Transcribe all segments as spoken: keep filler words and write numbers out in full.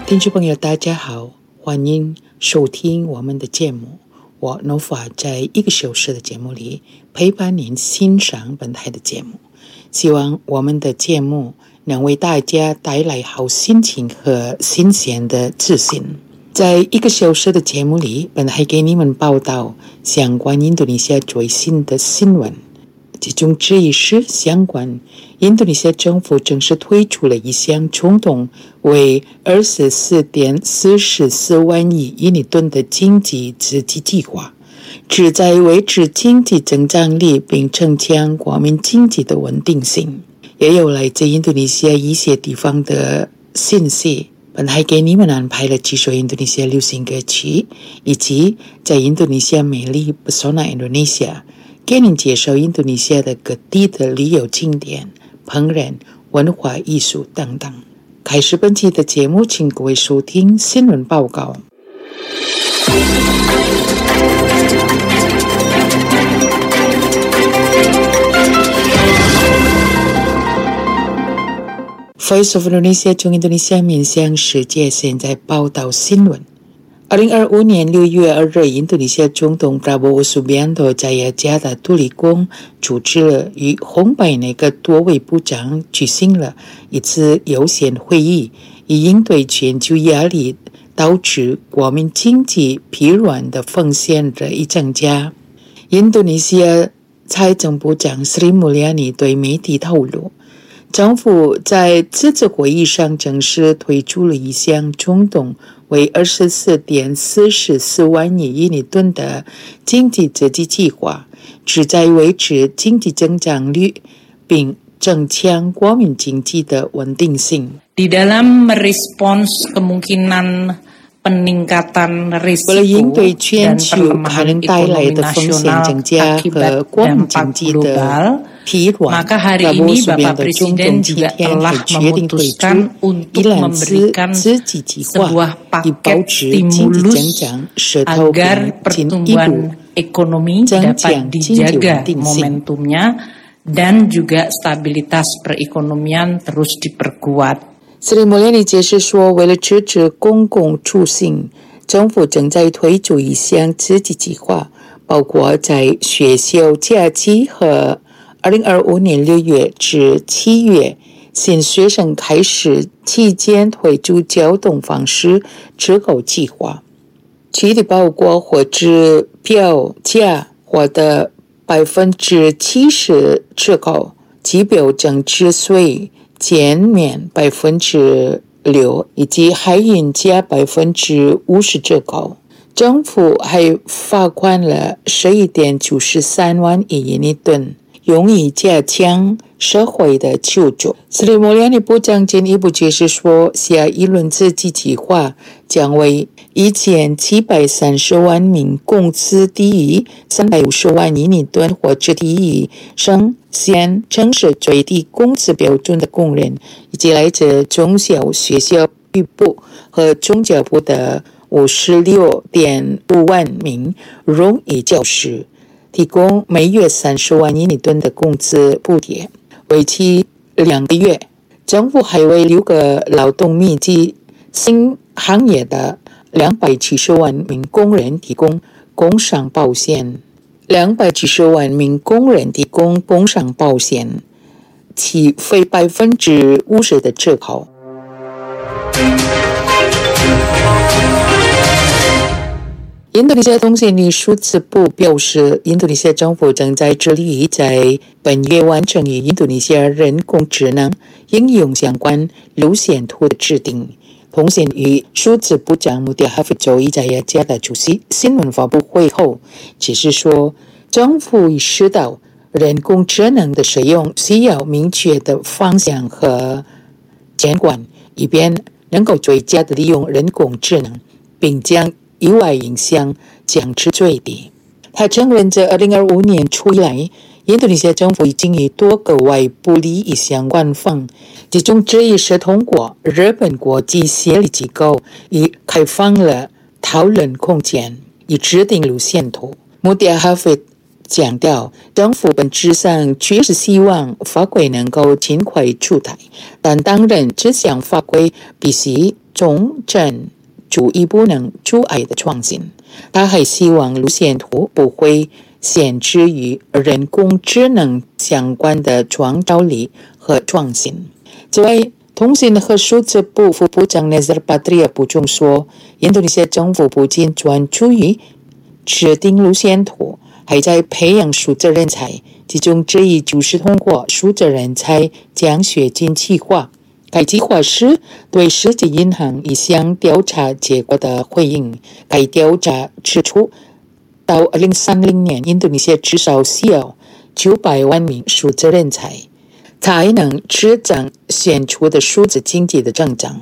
听众朋友大家好，欢迎收听我们的节目。我 Nova 在一个小时的节目里陪伴您欣赏本台的节目，希望我们的节目能为大家带来好心情和新鲜的自信。在一个小时的节目里，本台给你们报道相关印度尼西亚最新的新闻，其中之一是相关印度尼西亚政府正式推出了一项冲动为二十四点四四万亿印尼盾的经济刺激计划，旨在维持经济增长力并增强国民经济的稳定性。也有来自印度尼西亚一些地方的信息，本台给你们安排了几首印度尼西亚流行歌曲，以及在印度尼西亚美丽 Pesona Indonesia 给您介绍印度尼西亚的各地的旅游景点、烹饪、文化艺术等等。开始本期的节目，请各位收听新闻报告。Voice of Indonesia 从印度尼西亚面向世界，现在报道新闻。二零二五年六月二日，印度尼西亚总统 Prabowo Subianto 在雅加达杜里宫主持了与红白内阁多位部长举行了一次优先会议，以应对全球压力导致国民经济疲软的风险日益增加。印度尼西亚财政部长 Sri Mulyani 对媒体透露，政府在这次会议上正式推出了一项冲动为二十四点四四万亿印尼盾的经济刺激计划，旨在维持经济增长率并增强国民经济的稳定性。 Di dalam merespons kemungkinan peningkatan risiko 为了应对全球可能带来的风险增加和国民经济的疲软， maka hari ini Bapak Presiden juga telah memutuskan untuk memberikan sebuah paket stimulus agar pertumbuhan ekonomi dapat dijaga momentumnya dan juga stabilitas perekonomian terus diperkuat。 Sri Mulyani 解释说，为了支持公共出行，政府正在推出一项刺激计划，包括在学校假期和二零二五年六月至七月新学生开始期间推出交通方式折扣计划，其中包括火车票价获得百分之七十折扣，机票增值税减免百分之六，以及海运价百分之五十折扣。政府还发款了十一点九十三万亿印尼盾，用以加强社会的救助。Sri Mulyani 部长进一步解释说，下一轮刺激计划将为一千七百三十万名工资低于三百五十万印尼盾或者低于省县城市最低工资标准的工人，以及来自中小学校部和中教部的五十六点五万名荣誉教师，提供每月三十万印尼盾的工资补贴，为期两个月。政府还为六个劳动密集新行业的两百七十万名工人提供工伤保险，两百七十万名工人提供工伤保险，起非百分之五十的折扣。印度尼西亚通信与数字部表示，印度尼西亚政府正在致力在本月完成与印度尼西亚人工智能应用相关路线图的制定。通信与数字部长穆迪哈菲周一在雅加达出席新闻发布会后解释说，政府意识到人工智能的使用需要明确的方向和监管，以便能够最佳的利用人工智能，并将意外影响降至最低。他承认，自二零二五年初以来，印度尼西亚政府已经与多个外部利益相关方，其中之一是通过日本国际协力机构，已开放了讨论空间，以制定路线图。穆迪哈菲强调，政府本质上确实希望法规能够尽快出台，但当然这项法规必须中正主义不能阻碍的创新。他还希望路线图不会限制于人工智能相关的创造力和创新。此外，通信和数字部副部长 Nazar Patria 补充说，印度尼西亚政府不仅专注于制定路线图，还在培养数字人才，其中之一就是通过数字人才奖学金计划。该计划是对世界银行一项调查结果的回应。该调查指出，到二零三零年，印度尼西亚至少需要九百万名数字人才，才能支撑显著的数字经济的增长。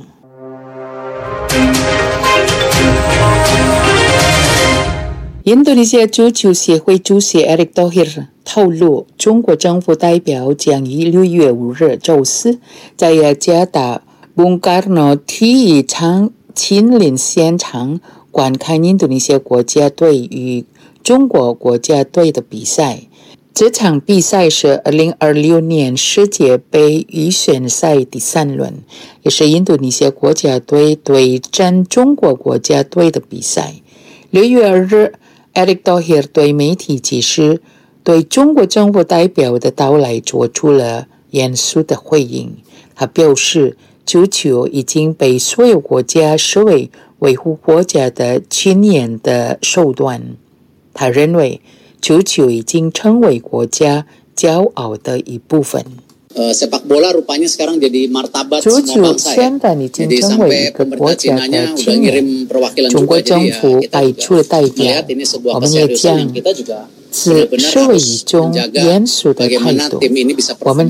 印度尼西亚足球协会主席 Erick Thohir 透露，中国政府代表将于六月五日周四在雅加达 Bung Karno 体育场亲临现场观看印度尼西亚国家队与中国国家队的比赛。这场比赛是二零二六年世界杯预选赛第三轮，也是印度尼西亚国家队对阵中国国家队的比赛。六月二日，Erick Thohir 对媒体解释，对中国政府代表的到来做出了严肃的回应。他表示，足球已经被所有国家视为维护国家的亲眼的手段。他认为，足球已经成为国家骄傲的一部分。 Uh, sepak bola rupanya sekarang jadi martabat semua bangsa ya. Jadi sampai pemerintah Chinanya udah ngirim perwakilan juga, jadi ya kita juga melihat ini sebuah keseriusan yang kita juga benar-benar harus menjaga bagaimana tim ini bisa perform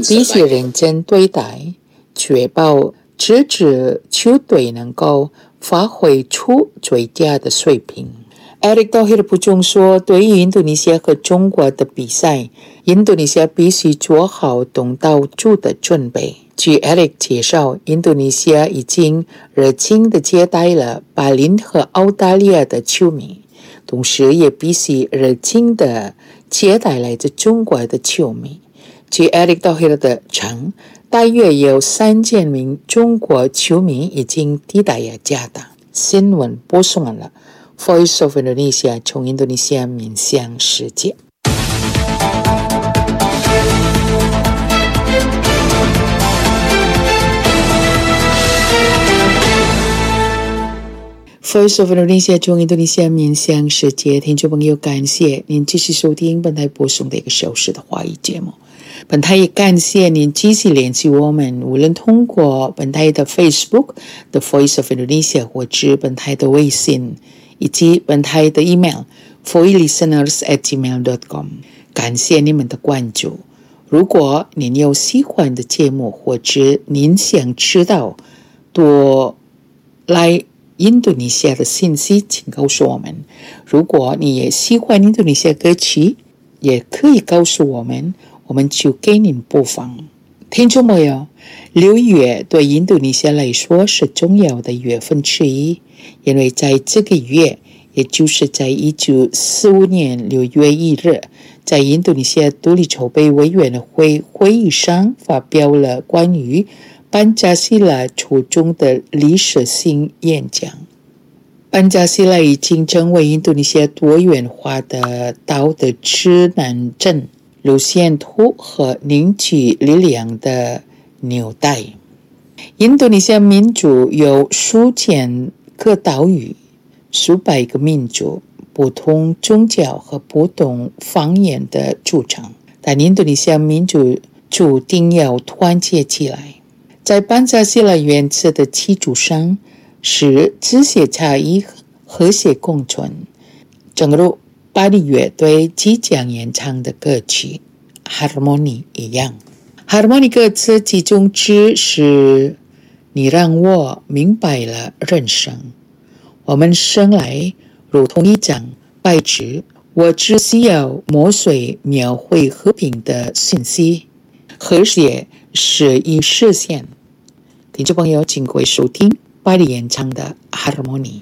terbaik. 确保支持球队能够发挥出最佳的水平。Erick Thohir 补充说，对于印度尼西亚和中国的比赛，印度尼西亚必须做好东道主的准备。据 Erick 介绍，印度尼西亚已经热情地接待了巴林和澳大利亚的球迷，同时也必须热情地接待来自中国的球迷。据 Erick Thohir 的称，大约有三千名中国球迷已经抵达雅加达。新闻播送完了。Voice of Indonesia 从印度尼西亚面向世界。Voice of Indonesia 从印度尼西亚面向世界，听众朋友，感谢您继续收听本台播送的一个小时的华语节目。本台也感谢您继续联系我们，无论通过本台的 Facebook The Voice of Indonesia 或者本台的微信，以及本台的 email voicelisteners at gmail dot com。 感谢你们的关注。如果您有喜欢的节目，或者您想知道多来印度尼西亚的信息，请告诉我们。如果你也喜欢印度尼西亚歌曲，也可以告诉我们，我们就给您播放。听众朋友，六月对印度尼西亚来说是重要的月份之一，因为在这个月，也就是在一九四五年六月一日，在印度尼西亚独立筹备委员会会议上发表了关于班加西拉初中的历史性演讲。班加西拉已经成为印度尼西亚多元化的道德指南针、路线图和凝聚力量的纽带。印度尼西亚民族有数千个岛屿，数百个民族，不同宗教和不同方言的组成，但印度尼西亚民族注定要团结起来。在班加西拉原则的基础上，使这些差异和谐共存。正如巴黎乐队即将演唱的歌曲 Harmony 一样。Harmony 歌词其中之是你让我明白了人生。我们生来如同一张白纸，我只需要墨水描绘和平的信息，和谐是以实现。听众朋友，请各位收听巴黎演唱的 Harmony。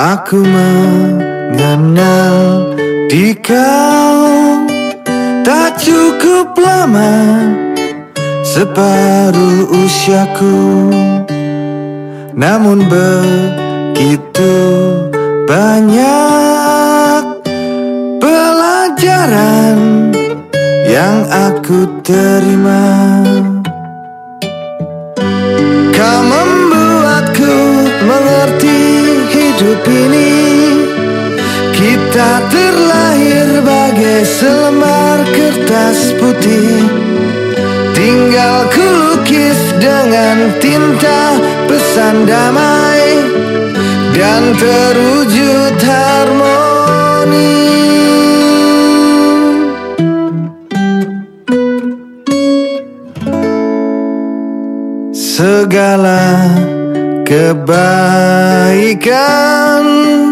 aku mengenal di kau tak cukup lama, separuh usiaku, namun begitu banyak pelajaran yang aku terima. Kau membuatku mengerti hidup ini. Kita terlahir bagai selembar kertas putih, tinggal ku lukis dengan tinta pesan damai dan terwujud harmoni. Segala kebaikan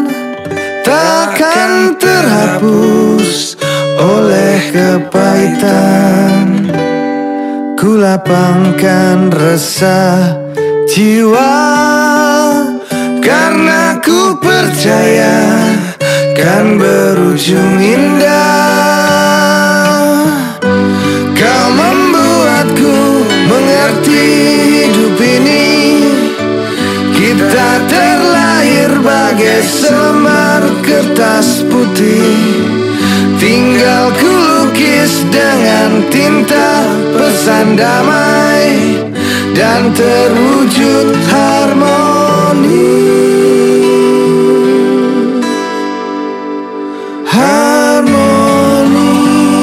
takkan terhapus oleh kepahitan. Ku lapangkan resah jiwa karena ku percaya kan berujung indah. Kau membuatku mengerti hidup ini. Kita terlahir bagai selembar kertas putih, tinggal ku lukis dengan tinta pesan damai dan terwujud harmoni. Harmoni.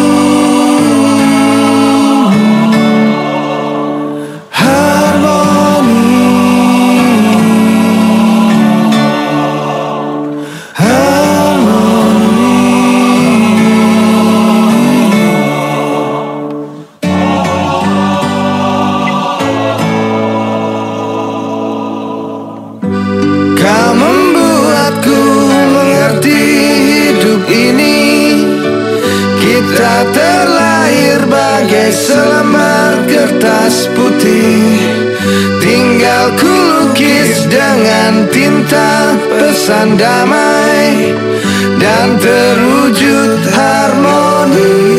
Terlahir bagai selembar kertas putih, tinggal ku lukis dengan tinta pesan damai dan terwujud harmoni.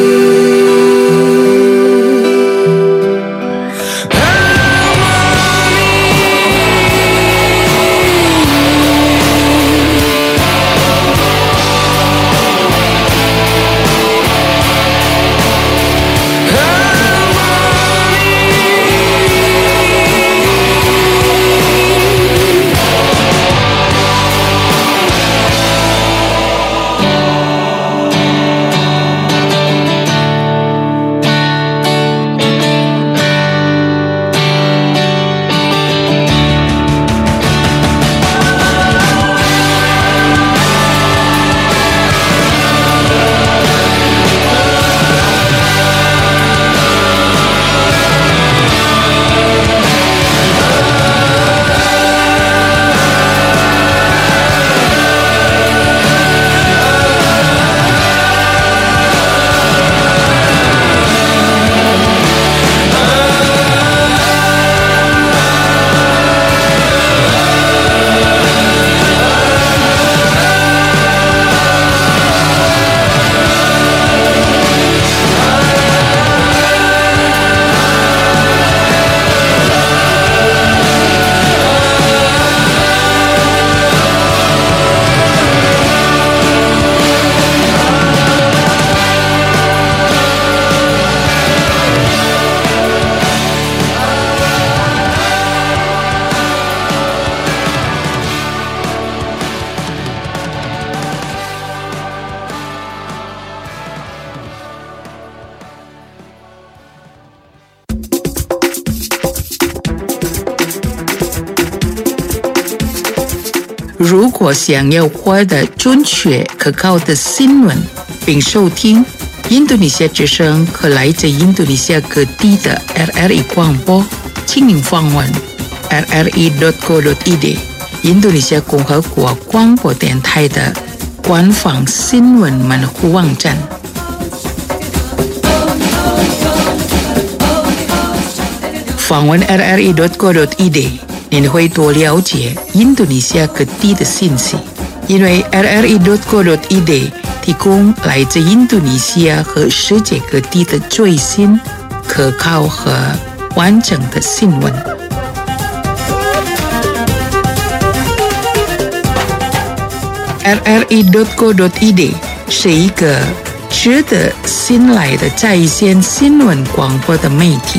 如果想要获得准确可靠的新闻并收听印度尼西亚之声和来自印度尼西亚各地的 R R I 广播，请您访问 r r i dot co dot i d 印度尼西亚共和国广播电台的官方新闻门户网站。访问 r r i dot co dot i d 您会多了解印度尼西亚各地的信息，因为 r r i dot co dot i d 提供来自印度尼西亚和世界各地的最新、可靠和完整的新闻。r r i dot co dot i d 是一个值得信赖的在线新闻广播的媒体。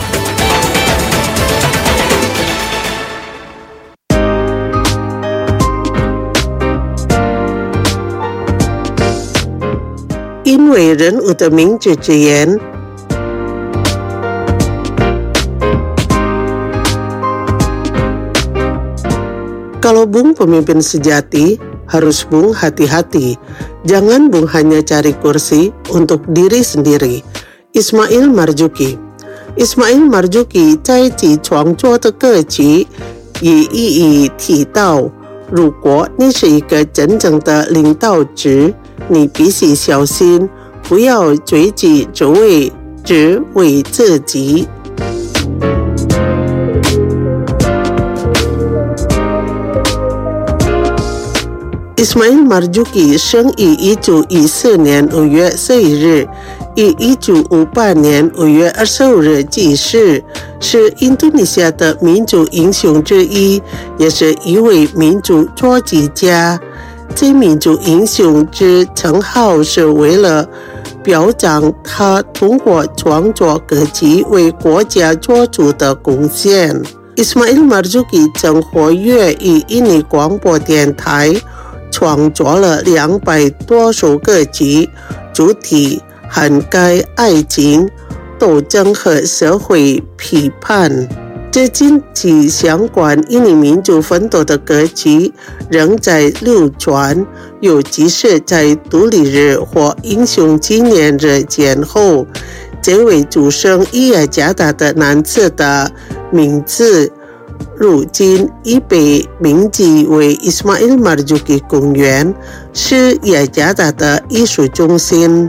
因为人物的名字之言。Kalau Bung pemimpin sejati, harus Bung hati-hati. Jangan Bung hanya cari kursi untuk diri sendiri. Ismail Marzuki. Ismail Marzuki 在其创作的歌曲也一一提到，如果你是一个真正的领导者，你必须小心，不要追己之位，只为自己。Ismail Marzuki 生于一九一四年五月十一日，于一九五八年五月二十五日去世，是印度尼西亚的民族英雄之一，也是一位民族作曲家。这民族英雄之称号是为了表彰他通过创作歌曲为国家做出的贡献。Ismail Marzuki 曾活跃于印尼广播电台，创作了两百多首歌曲，主题涵盖爱情、斗争和社会批判。至今其相关印尼民族奋斗的歌曲仍在流传，尤其是在独立日或英雄纪念日前后。这位出生于雅加达的男子的名字如今已被命名为 Ismail Marzuki 公园，是雅加达的艺术中心。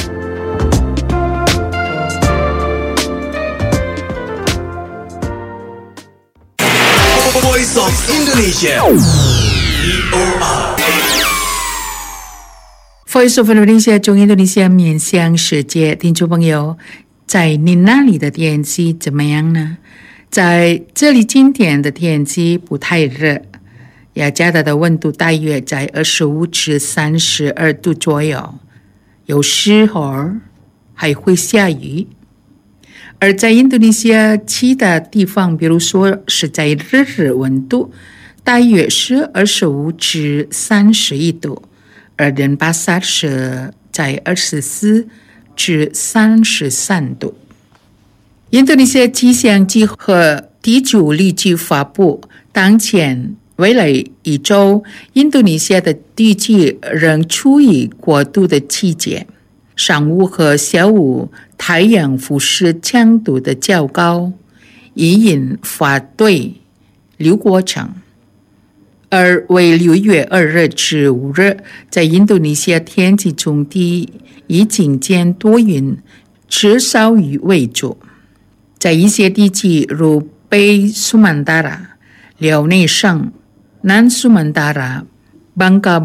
Voice of Indonesia V O R Voice of Indonesia 中印度尼西亚面向世界，听众朋友，在你那里的天气怎么样呢？在这里今天的天气不太热，雅加达的温度大约在二十五至三十二度左右，有时候还会下雨。而在印度尼西亚其他地方，比如说是在日日温度大约是二十五至三十一度，而denpasar巴萨是在二十四至三十三度。印度尼西亚气象局和地主立局发布，当前未来一周，印度尼西亚的地区仍处于过渡的期间。上午和下午太阳辐射强度的较高，以引发对流过程。而为六月二日至五日，在印度尼西亚天气中地以晴间多云，至少雨为主。在一些地区如北苏曼达拉、辽内省、南苏曼达拉、Bangka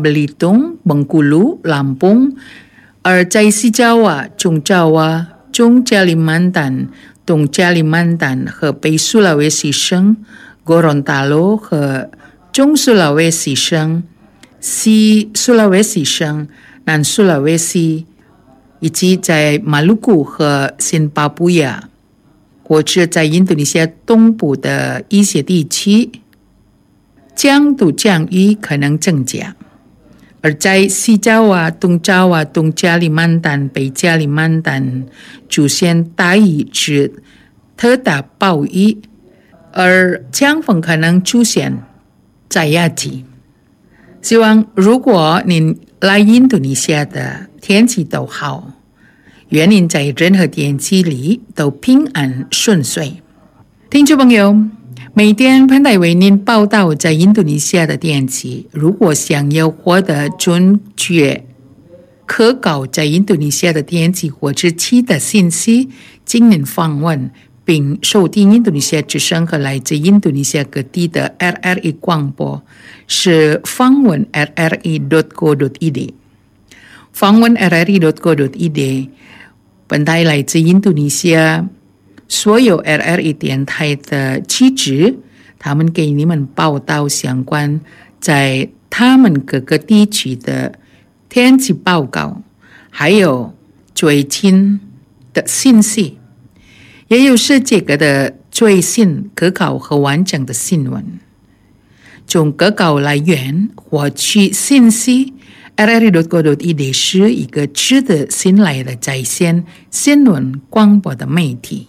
Belitung、Bengkulu、Lampung，而在西爪哇、中爪哇、中加里曼丹、东加里曼丹和北苏拉威西省、Gorontalo 和中苏拉威西省、西苏拉威西省、南苏拉威西，以及在马鲁古和新巴布亚，或者在印度尼西亚东部的一些地区，降度降雨可能增加。而在西爪哇、东爪哇、东加里曼丹、北加里曼丹出现大雨至特大暴雨，而强风可能出现在亚季。希望如果您来印度尼西亚的天气都好，愿您在任何天气里都平安顺遂。听众朋友，每天潘代为您报道在印度尼西亚的天气。如果想要获得准确可靠在印度尼西亚的天气或者其他信息，请您访问并收听印度尼西亚之声和来自印度尼西亚各地的 R R I 广播，是访问 r r i dot co dot i d。访问 r r i dot co dot i d， 本台来自印度尼西亚所有 R R I 电台的记者，他们给你们报道相关在他们各个地区的天气报告，还有最近的信息，也有世界各的最新可靠和完整的新闻。从各个来源获取信息 ，R R I dot co dot i d 是一个值得信赖的在线新闻广播的媒体。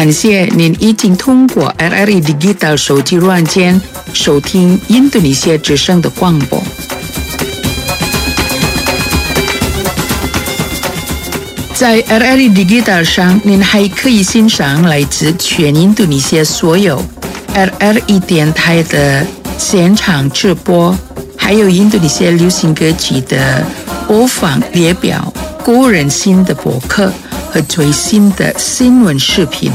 感谢您已经通过 R R I Digital 手机软件收听印度尼西亚之声的广播。在 R R I Digital 上，您还可以欣赏来自全印度尼西亚所有 R R I 电台的现场直播，还有印度尼西亚流行歌曲的播放列表、个人新的博客和最新的新闻视频。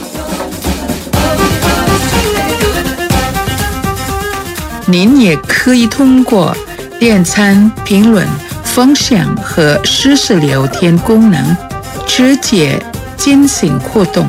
您也可以通过点赞、评论、分享和实时聊天功能直接进行互动。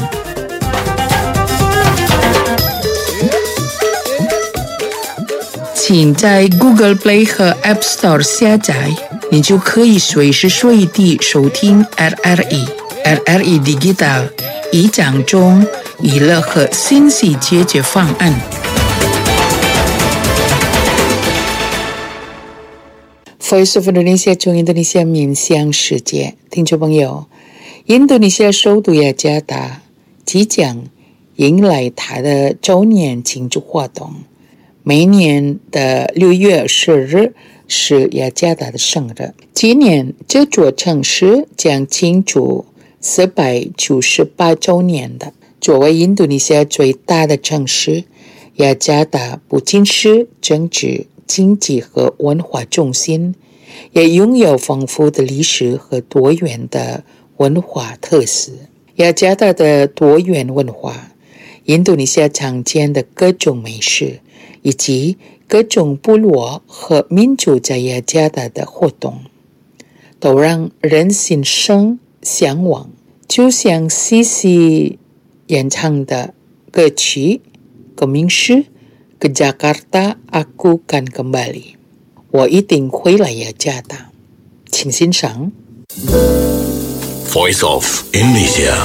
请在 Google Play 和 App Store 下载，你就可以随时随地收听 R R I、R R I Digital 一讲中娱乐和信息解决方案。Voice of Indonesia 从印度尼西亚面向世界，听众朋友，印度尼西亚首都雅加达即将迎来它的周年庆祝活动。每年的六月十日是雅加达的生日，今年这座城市将庆祝四百九十八周年的。作为印度尼西亚最大的城市，雅加达不仅是政治、经济和文化中心，也拥有丰富的历史和多元的文化特色。雅加达的多元文化，印度尼西亚常见的各种美食，以及各种部落和民族在雅加达的活动，都让人心生向往。就像西西演唱的歌曲歌名是 Ke Jakarta Aku Kan Kembali， 我一定会来雅加达。请欣赏 Voice of Indonesia。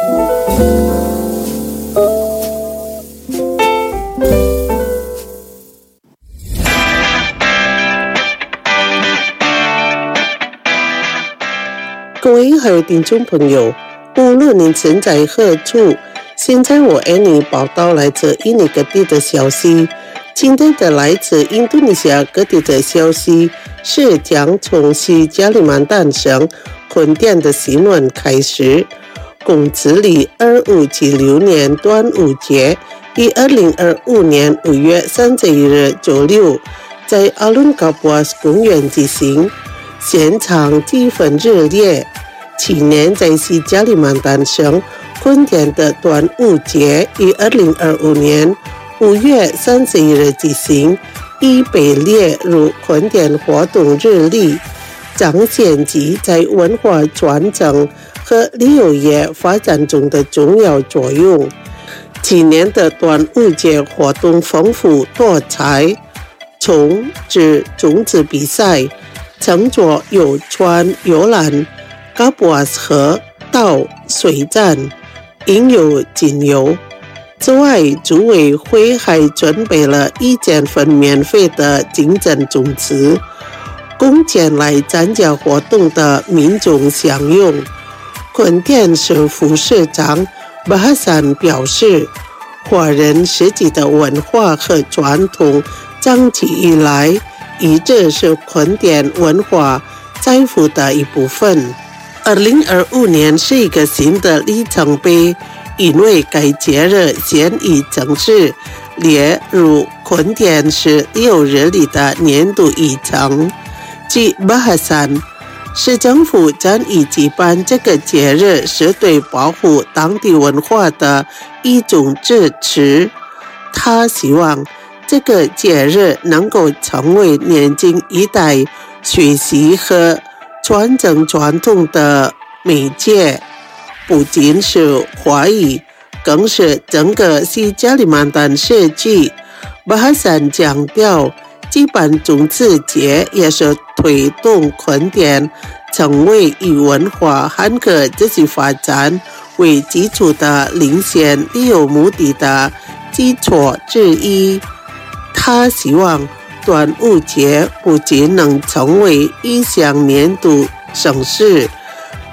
各位还有听众朋友，无论您身在何处，现在我为你报道来自印尼各地的消息。今天的来自印度尼西亚各地的消息是将从西加里曼丹省坤甸的新闻开始。公子里二五七六年端午节于二零二五年五月三十一日周六在阿伦嘎布瓦斯公园举行，现场气氛热烈。去年在西加里曼丹省坤甸的端午节于二零二五年五月三十一日举行，已被列入坤甸活动日历，彰显其在文化传承和旅游业发展中的重要作用。今年的端午节活动丰富多彩，从至种子比赛、乘坐游船游览、嘎布瓦斯河到水战、应有尽有。此外，组委会还准备了一千份免费的金针种子，供前来参加活动的民众享用。坤甸省副市长巴哈山表示，华人实际的文化和传统长期以来一直是坤甸文化财富的一部分。二零二五年是一个新的里程碑，因为该节日现已正式列入坤甸市旅游日历的年度议程。据巴哈山，市政府将以举办这个节日是对保护当地文化的一种支持。他希望这个节日能够成为年轻一代学习和传承传统的媒介，不仅是华语，更是整个西加里曼丹社区。巴哈山强调，举办种子节也是推动坤甸成为以文化和科技发展为基础的领先旅游目的的基础之一。他希望端午节不仅能成为一项年度盛事，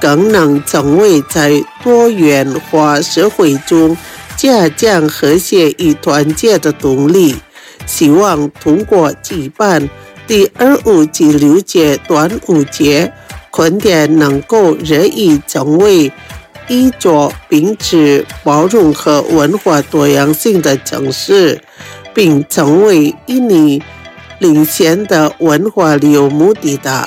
更能成为在多元化社会中加强和谐与团结的动力。希望通过举办第二五及六届端午节，昆田能够日益成为衣着秉持包容和文化多样性的城市，并成为印尼领先的文化旅游目的地。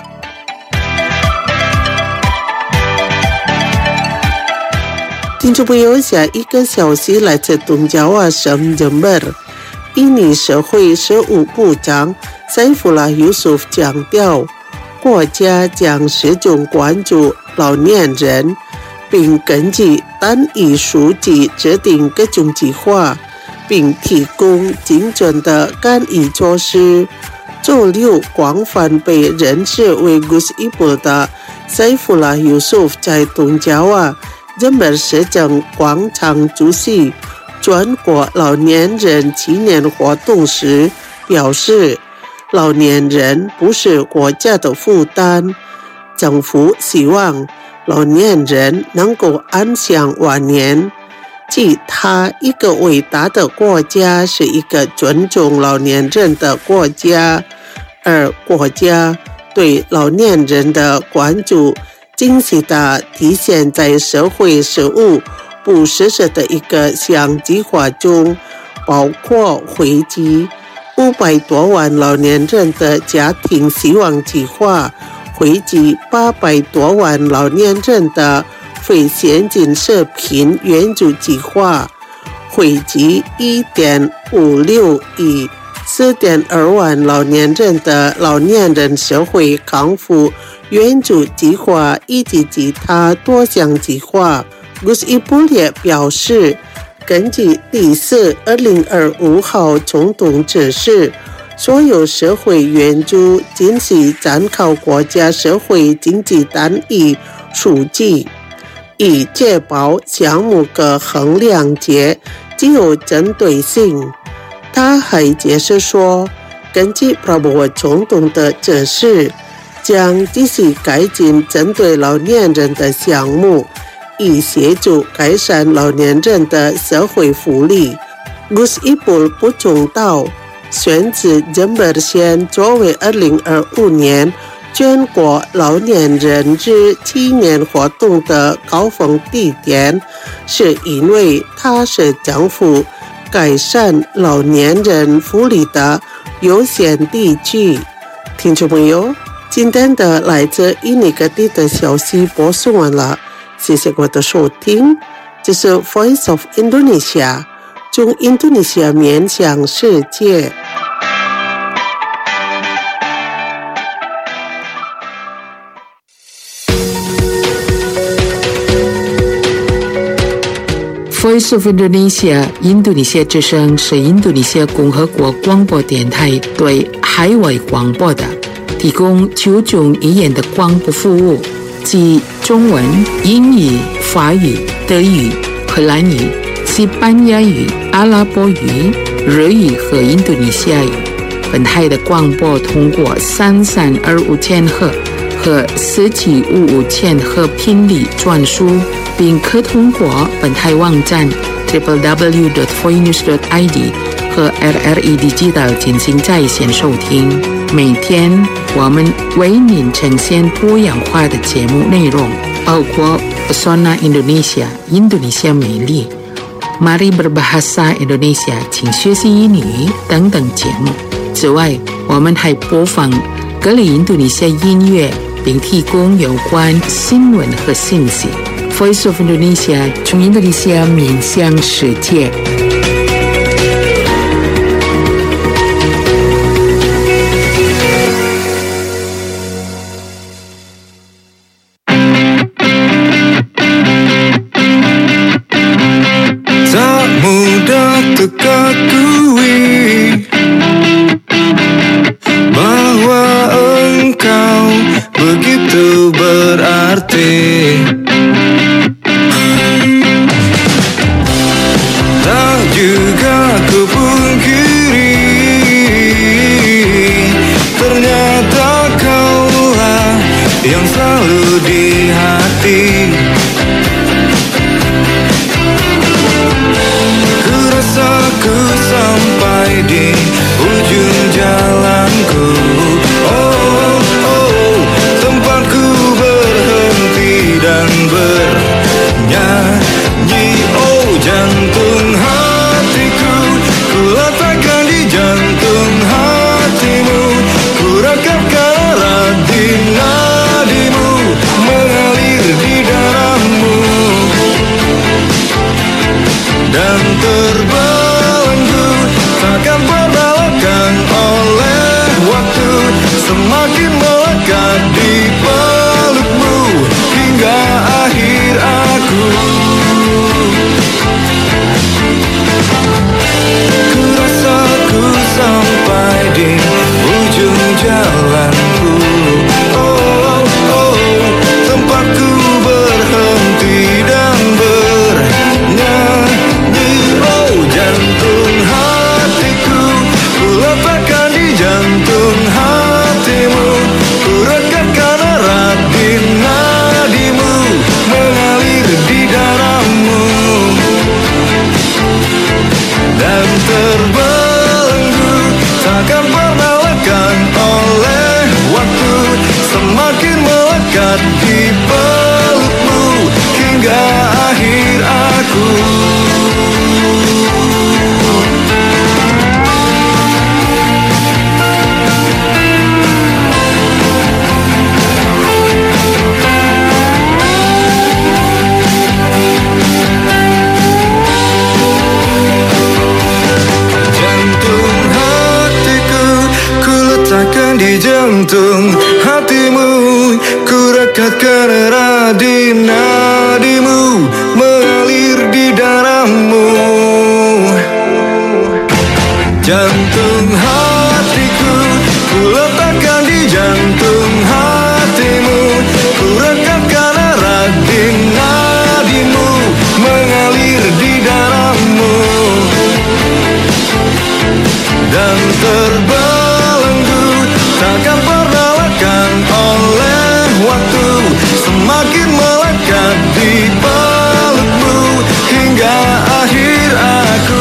听众朋友，下一个消息来自东爪哇省Jember。印尼社会事务部长塞夫拉尤苏夫强调，国家将始终关注老年人，并根据单一数据制定各种计划，并提供精准的干预措施。周六广泛被认识为 Gus Ipul 的塞夫拉尤苏夫在东爪哇Jember市政广场主席全国老年人纪念活动时表示，老年人不是国家的负担，政府希望老年人能够安享晚年。即他一个伟大的国家是一个尊重老年人的国家，而国家对老年人的关注精细地体现在社会事务部实施的一个项计划中，包括惠及五百多万老年人的家庭希望计划，惠及八百多万老年人的非现金射频援助计划，惠及 一点五六亿四点二万老年人的老年人社会康复援助计划，以及其他多项计划。Gus Ipul 也表示，根据第四二零二五号总统指示，所有社会援助仅需参考国家社会经济单一数据，以确保项目的衡量结具有针对性。他还解释说，根据 Prabowo 总统的指示，将继续改进针对老年人的项目，以协助改善老年人的社会福利。Gus Ipul 补充道，选址Jember县作为二零二五年全国老年人日纪念活动的高峰地点，是因为它是政府改善老年人福利的优先地区。听众朋友，今天的来自印尼各地的消息播送完了，谢谢各位的收听。这是 Voice of Indonesia， 从印度尼西亚面向世界。 Voice of Indonesia 印度尼西亚之声是印度尼西亚共和国广播电台对海外广播的提供九种语言的广播服务，即中文、英语、法语、德语、荷兰语、西班牙语、阿拉伯语、日语和印度尼西亚语。本台的广播通过三三二五千赫和四七五五千赫频率转输，并可通过本台网站 double-u double-u double-u dot voinews dot i d 和 R R E Digital 进行在线收听。每天我们为您呈现多样化的节目内容，包括 Pesona Indonesia 印度尼西亚美丽、Mari Berbahasa Indonesia 请学习英语等等节目。此外，我们还播放各类印度尼西亚音乐，并提供有关新闻和信息。Voice of Indonesia 从印度尼西亚面向世界。 Tak mudah terkakui bahwa engkau begitu berarti. Tak Di jantung hatimu, ku rekatkan erat di nadimu, mengalir di darahmu. Jantung hatiku, ku letakkan di jantung hatimu, ku rekatkan erat di nadimu, mengalir di darahmu. Dan terbelenggu takkan pernah lekang oleh waktu, semakin melekat di pelukmu hingga akhir aku.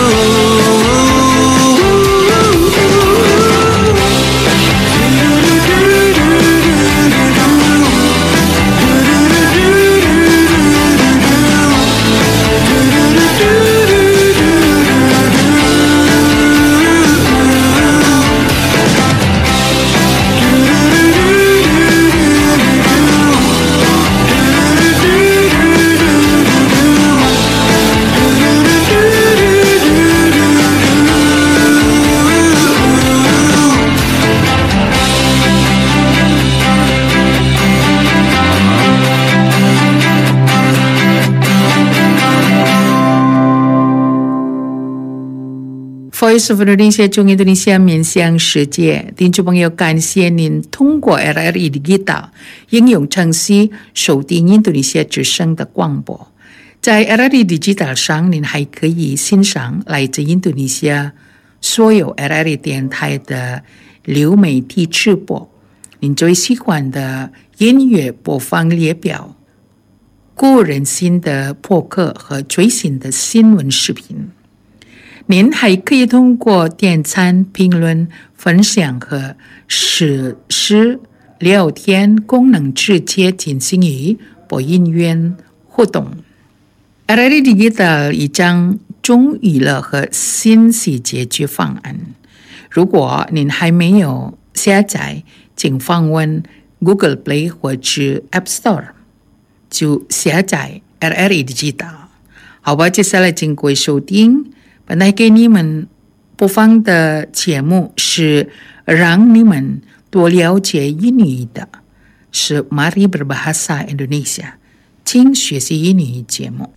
Voice of Indonesia 中 Indonesia 面向世界，听众朋友，感谢您通过 R R I Digital 应用程序收听印度尼西亚之声的广播。在 R R I Digital 上，您还可以欣赏来自印度尼西亚所有 R R I 电台的流媒体直播，您最喜欢的音乐播放列表、个人新的播客和最新的新闻视频。您还可以通过点赞、评论、分享和实时聊天功能直接进行与播音员互动。R R I Digital 一张中娱乐和信息解决方案。如果您还没有下载，请访问 Google Play 或者 App Store 就下载 R R I Digital。好吧，接下来请各位收听。本来给你们播放的节目是让你们多了解印尼的，是 Mari Berbahasa Indonesia， 请学习印尼节目。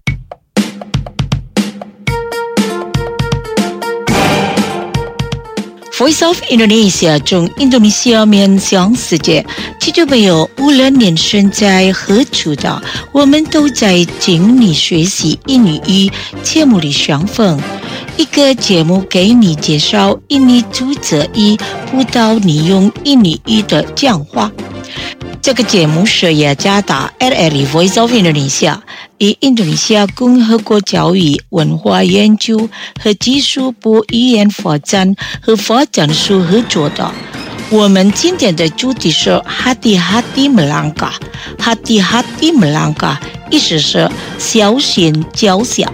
Voice of Indonesia 中印度尼西亚面向世界，听众朋友，无论您身在何处的，我们都在尽力学习印尼语节目的相逢。一个节目给你介绍印尼读者语，辅导你用印尼语的讲话。这个节目是雅加达 R R I Voice of Indonesia 以印度尼西亚共和国教育、文化研究和技术部语言发展和发展署合作的。我们今天的主题是 Hati-hati melangkah， Hati-hati melangkah 意思是小心脚下。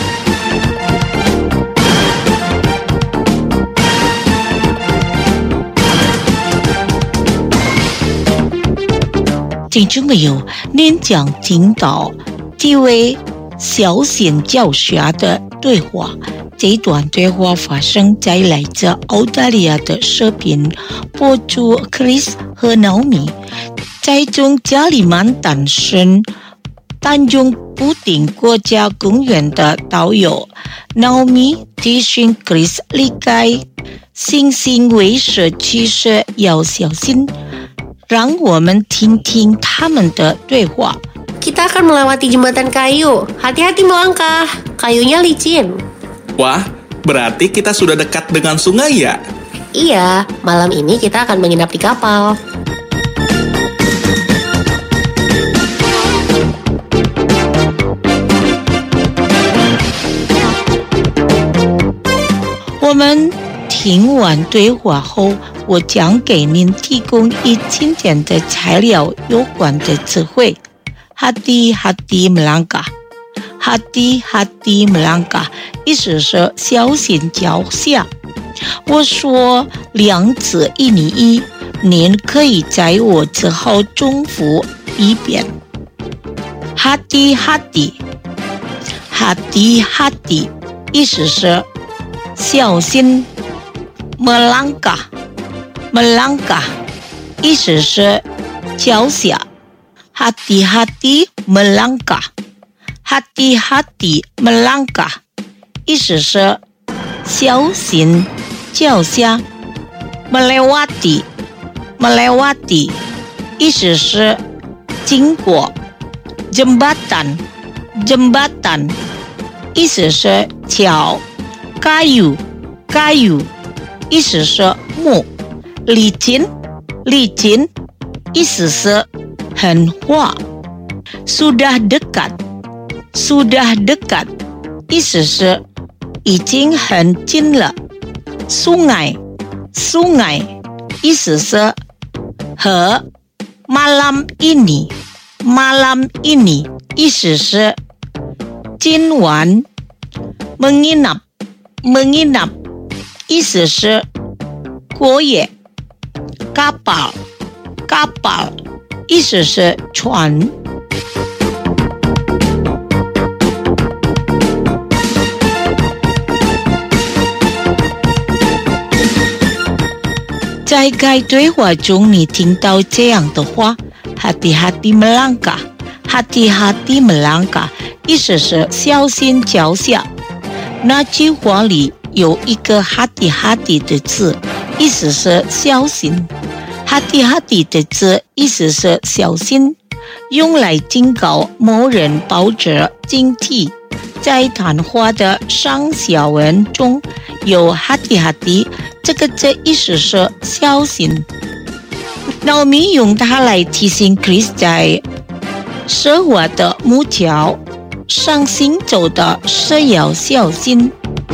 听众朋友，您将听到几位小心脚下的对话。这段对话发生在来自澳大利亚的视频博主 Chris 和 Naomi， 在中加里曼丹省丹中布丁国家公园的导游 Naomi 提醒 Chris 离开新兴卫视趋势要小心。让我们听听他们的对话。 Kita akan melewati jembatan kayu. Hati-hati melangkah. Kayunya licin. Wah, berarti kita sudah dekat dengan sungai ya? Iya, malam ini kita akan menginap di kapal. 我们听完对话后，我将给您提供与今天的材料有关的词汇。Hati-hati melangkah. hati-hati melangkah， 意思是小心脚下。我说两字一你一，您可以在我之后重复一遍。hati-hati hati-hati 意思是小心。melangkah melangkah 意思是脚下。hati-hati melangkah hati-hati melangkah 意思是小心脚下。melewati melewati 意思是经过。jembatan jembatan 意思是桥。kayu kayu 意思是木。licin licin 意思是很滑。sudah dekat sudah dekat 意思是已经很近了。sungai sungai 意思是河。malam ini malam ini 意思是今晚。menginap menginap 意思是过夜。kapal kapal 意思是船。在该对话中，你听到这样的话 hati-hati melangkah hati-hati melangkah 意思是小心脚下。那句话里有一个 hati-hati 的字，意思是小心。hati-hati 的字意思是小心，用来警告某人保持警惕。在谈话的上下文中有 hati-hati 这个字意思是小心。Naomi 用它来提醒 Chris 在奢华的木桥上行走的是要小心。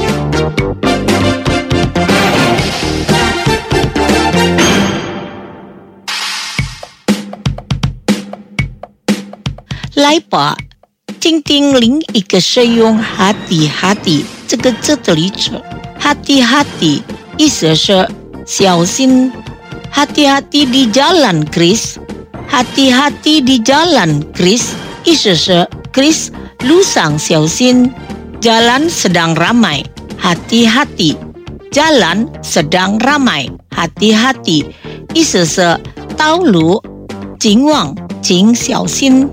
来吧，听听另一个使用 hati-hati 这个字的例子。hati-hati 意思是小心。hati-hati di jalan Chris hati-hati di jalan Chris 意思是 Chris 路上小心。jalan sedang ramai hati-hati jalan sedang ramai hati-hati 意思是道路今晚请小心。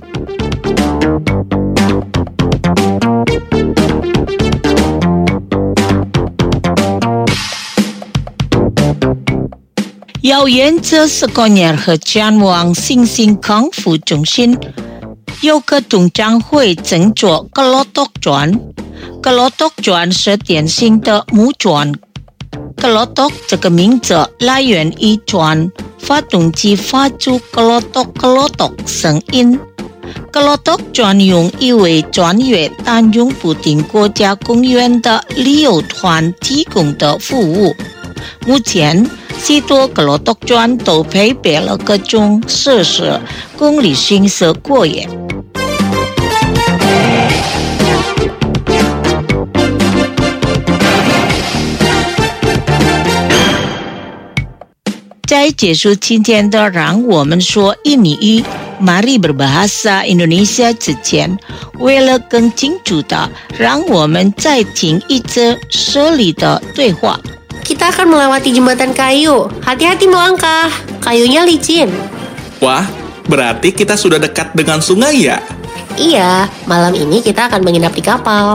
要沿着斯科涅尔河前往新兴康复中心，游客通常会乘坐格罗托船。格罗托船是典型的木船。格罗托这个名字来源于船发动机发出格罗托格罗托声音。格罗托专用一位专业但用不丁国家公园的旅游团提供的服务。目前许多格罗托船都配备了各种设施，供旅行社过夜。在结束今天的让我们说印尼语 Mari berbahasa Indonesia 之前，为了更清楚的让我们再听一次这里的对话。 Kita akan melewati jembatan kayu. Hati-hati melangkah. Kayunya licin. Wah, berarti kita sudah dekat dengan sungai ya? Iya, malam ini kita akan menginap di kapal.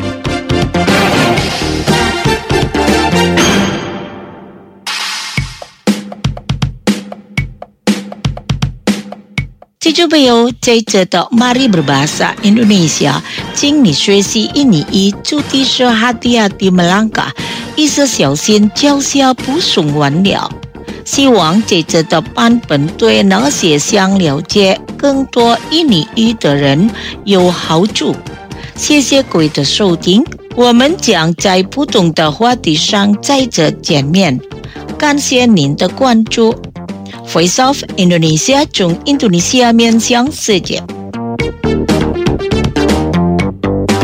Tujuh朋友，这次的 Mari berbahasa Indonesia， 请你学习印尼语，主题是 hati-hati melangkah， 意思小心脚下不松完了。希望这次的版本对那些想了解更多印尼语的人有好处。谢谢各位的收听，我们将在不同的话题上再次见面。感谢您的关注。Voice of Indonesia 中印度尼西亚面向世界。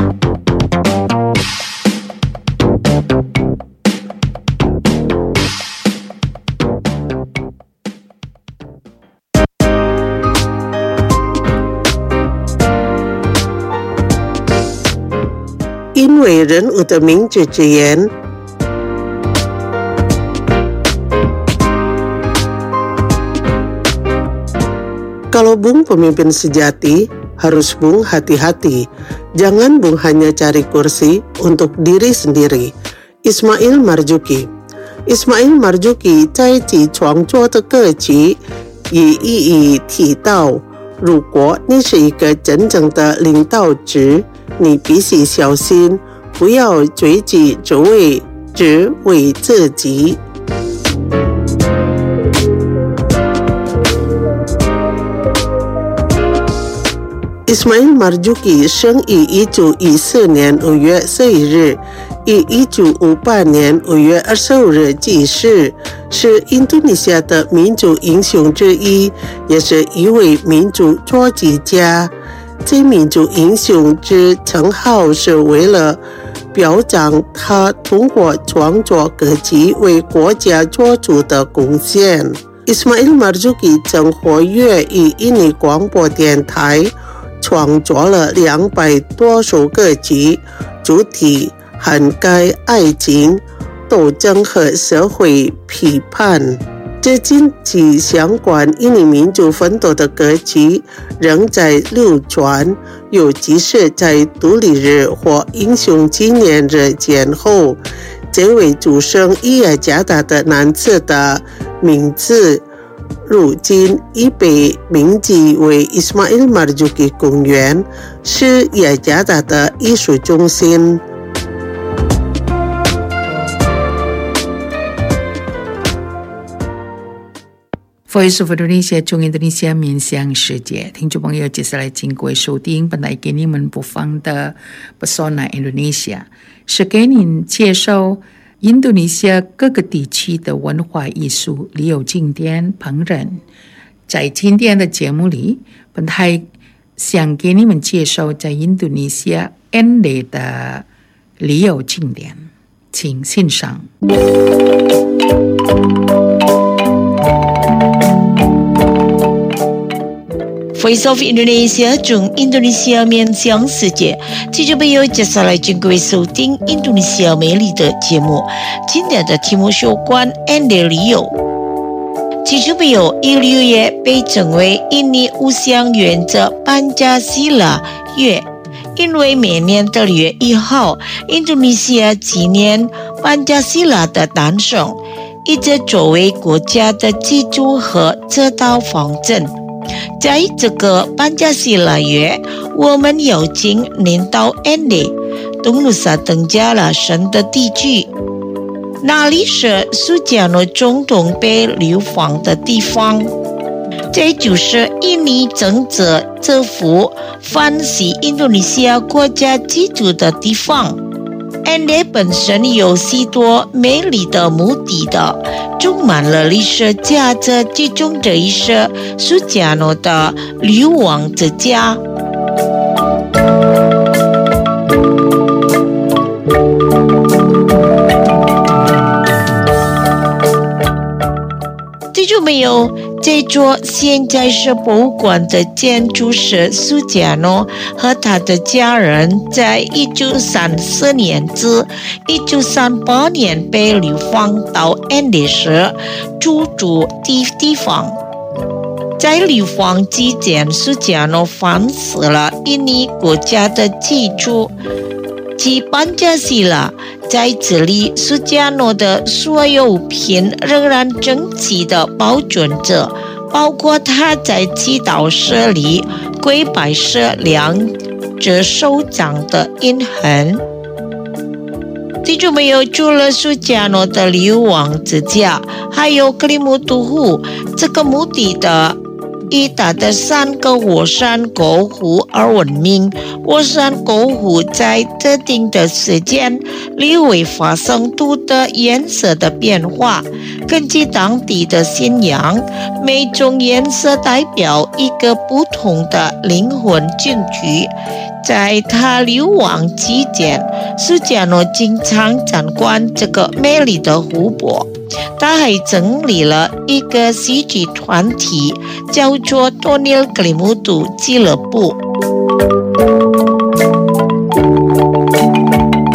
因为人物的名字之言。Kalau Bung pemimpin sejati, harus Bung hati-hati. Jangan Bung hanya cari kursi untuk diri sendiri. Ismail Marzuki Ismail Marzuki 在其创作的歌曲也一一提到，如果你是一个真正的领导者，你必须小心，不要追击职位，只为自己。Ismail Marzuki 生于一九一四年五月十一日，于一九五八年五月二十五日去世，是印度尼西亚的民族英雄之一，也是一位民族作曲家。这民族英雄之称号是为了表彰他通过创作歌曲为国家做出的贡献。Ismail Marzuki 曾活跃于印尼广播电台，创作了两百多首歌曲，主题涵盖爱情、斗争和社会批判。至今其相关印尼民族奋斗的歌曲仍在流传，尤其是在独立日或英雄纪念日前后。这位出生于雅加达的男子的名字如今已被命名为 Ismail Marzuki 公园，是雅加达的艺术中心。 Voice of Indonesia 中印度尼西亚面向世界，听众朋友，接下来经过收听本来给你们播放的 Pesona Indonesia， 是给您介绍印度尼西亚各个地区的文化艺术、旅游景点、烹饪。在今天的节目里，本台想给你们介绍在印度尼西亚 Ende 的旅游景点，请欣赏。 Voice of Indonesia 中印度尼西亚面向世界，听众朋友，接下来请各位收听印度尼西亚美丽的节目。今天的题目是有关 Ende 旅游。听众朋友，印六月被称为印尼五项原则班加西拉月，因为每年的六月一号，印度尼西亚纪念班加西拉的诞生，一直作为国家的基础和指导方针。在这个班加西拉月，我们邀请您到 Ende 东努萨登加拉省的地区，那里是苏加诺总统被流放的地方。这就是印尼政治政府分析印度尼西亚国家基础的地方。Ende 本身有许多美丽的墓地的，充满了历史价值，其中这一是苏加诺的流亡之家。记住没有？这座现在是博物馆的建筑师苏加诺和他的家人在一九三四年至一九三八年被流放到 Ende 时居住的地方。在流放期间，苏加诺反思了印尼国家的基础及班加西拉。在这里，苏加诺的所有物品仍然整齐地保存着，包括他在祈祷室里跪拜时两只手掌的印痕。记住没有？除了苏加诺的流亡之家，还有克里姆图湖这个墓地的以它的三个火山口湖而闻名。火山口湖在特定的时间里会发生土的颜色的变化，根据当地的信仰，每种颜色代表一个不同的灵魂进去。在他流亡期间，苏加诺经常参观这个美丽的湖泊。他还成立了一个戏剧团体，叫做多尼尔格里姆图俱乐部。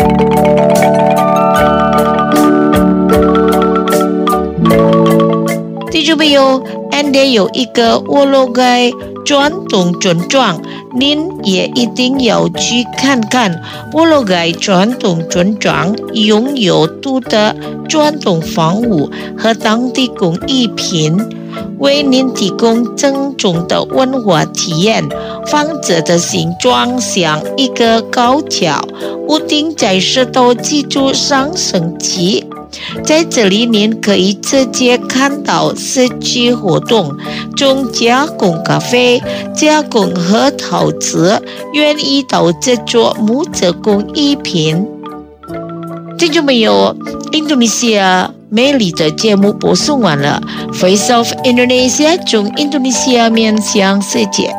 友 Anda 有一个沃洛盖传统村庄，您也一定要去看看。沃洛盖传统村庄拥有独特传统房屋和当地工艺品，为您提供正宗的文化体验。房子的形状像一个高桥，屋顶在石头基础上升起。在这里您可以直接看到社区活动，从加工咖啡、加工核陶瓷，园艺到制作木质工艺品。听众朋友，印度尼西亚美丽的节目播送完了， Voice of Indonesia 从印度尼西亚面向世界。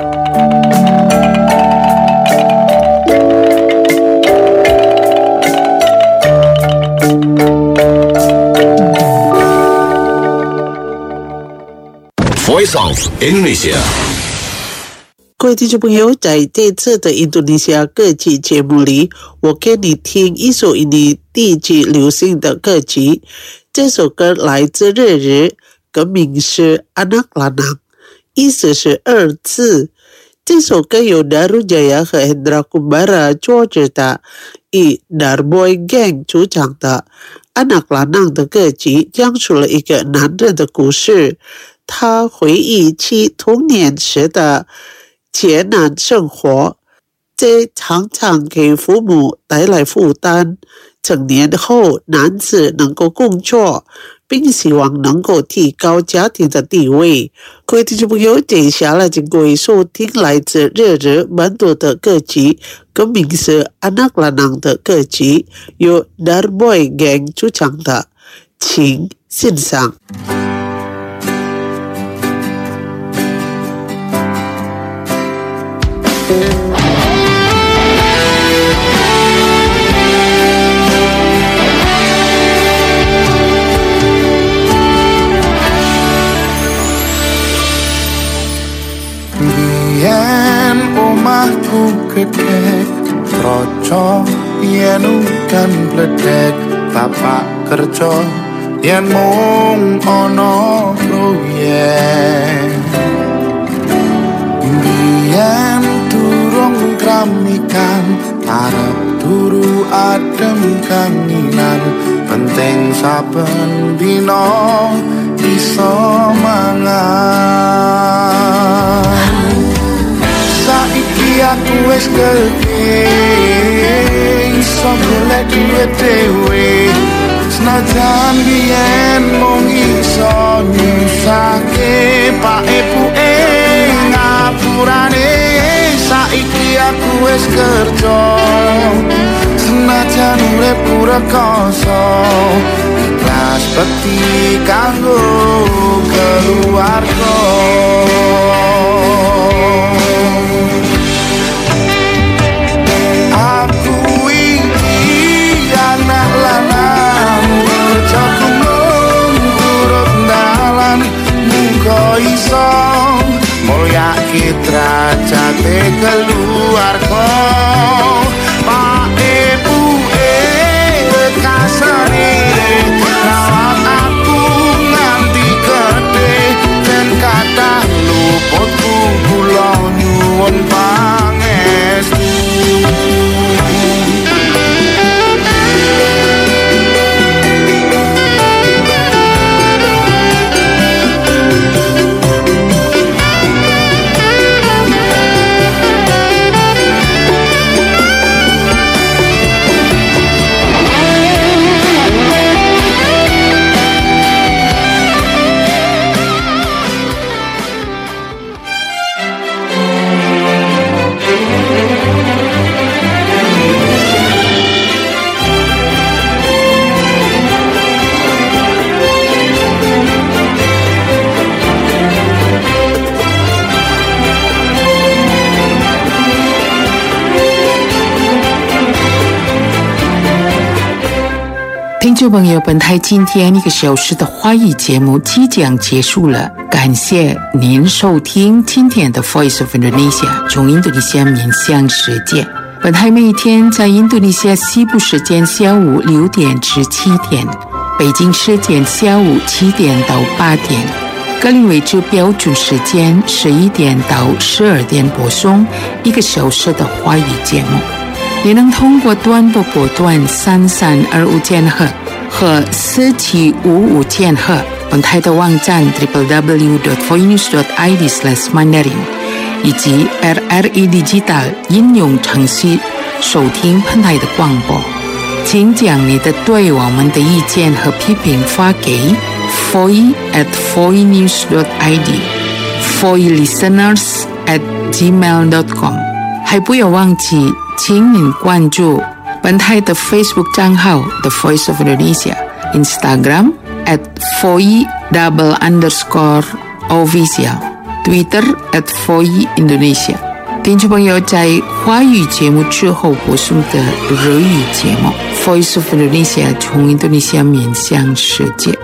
Voice of Indonesia。 各位听众朋友，在这次的印度尼西亚歌曲节目里，我给你听一首印尼地区流行的歌曲。这首歌来自日语，歌名是 Anak Lanang， 意思是儿子。这首歌由 Darujaya 和 Hendra Kumbara 作词的，以 Darboy Gang 主唱的。Anak Lanang 的歌曲讲述了一个男人的故事，他回忆起童年时的艰难生活，这常常给父母带来负担。成年后，男子能够工作，并希望能够提高家庭的地位。各位听众朋友，接下来请各位收听来自日日本土的歌曲，歌名是 Anak Lanang 的歌曲，由 Darboy Gang 主唱的，请欣赏。 Yen omahku gedhek, troco yen udan bledek, bapak kerja yen mung ana proyek. Biyen durung kramikan, arep turu adem kanginan, penting saben dina iso mangan. Saiki aku wis gedhe, iso golek duit dhewe, senajan biyen mung iso nyusahke pak ibuke ngapurane. Saiki aku wis kerja, senajan uripku rekoso, ikhlas bekti kanggo keluarga. Derajate keluarga, pak ibu kasane rawat aku nganti gede, dan kathah luputku kula nyuwun pangestu. 听众朋友，本台今天一个小时的华语节目即将结束了，感谢您收听今天的 Voice of Indonesia 从印度尼西亚面向世界。本台每天在印度尼西亚西部时间下午六点至七点，北京时间下午七点到八点， 格林威治标准时间十一点到十二点播送一个小时的华语节目，也能通过短波波段三三二五千赫和四七五五千赫。本台的网站 double-u double-u double-u dot voinews dot i d slash mandarin 以及 R R E Digital 应用程序收听本台的广播。请将你的对我们的意见和批评发给 foy at voinews dot i d foylisteners at gmail dot com。 还不要忘记请您关注本台的 Facebook 账号 The Voice of Indonesia， Instagram at foy double underscore official， Twitter at foy Indonesia。 听众朋友，在华语节目之后播送的日语节目 Voice of Indonesia 从印度尼西亚面向世界。